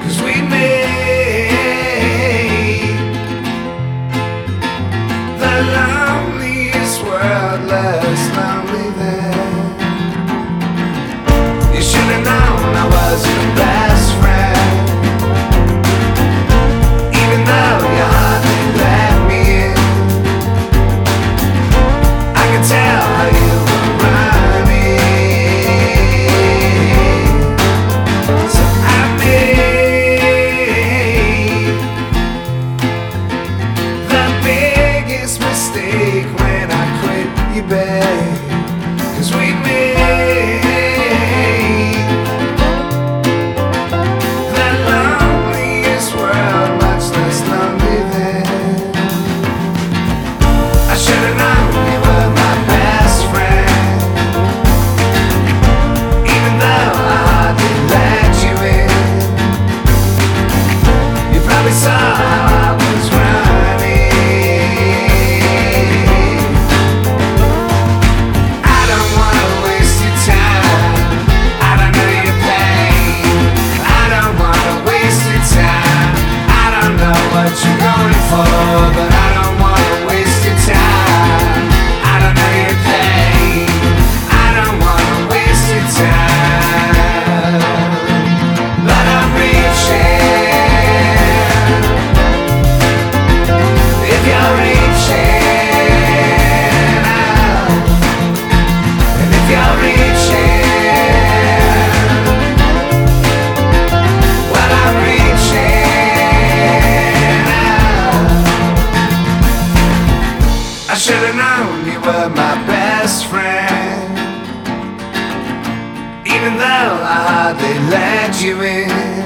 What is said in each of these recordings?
'cause we made the loneliest world less lonely then. You should have known I was your best friend, even though you hardly let me in. I could tell how you were running, so I made the biggest mistake when I quit you, babe, 'cause we made the loneliest world much less lonely then. I should have known you were my best friend, even though I hardly let you in. You probably saw how I was running. I don't wanna waste your time, I don't know your pain. I don't wanna waste your time, I don't know what you're going for, but I don't wanna waste your time. I don't know your pain, I don't wanna waste your time. But I'm reaching, if you're reaching out, and if you're reaching, well, I'm reaching out. I should have known you were my best friend, even though I hardly let you in.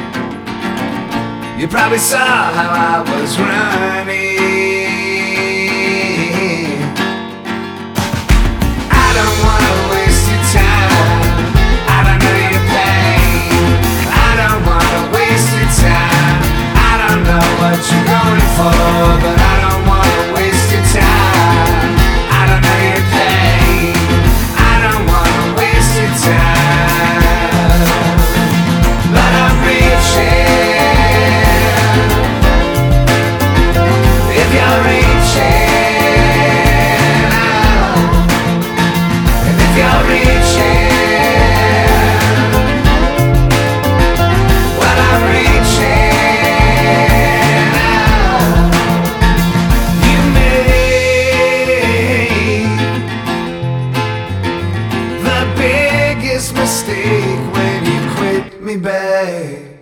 You probably saw how I was running. I don't wanna waste your time, I don't know your pain. I don't wanna waste your time, I don't know what you're going for, but I don't wanna waste your time. I don't know your pain, I don't wanna waste your time. But I'm reaching, if you're reaching out, and if you're reaching, well, I'm reaching out. You made the biggest mistake when you quit me, babe.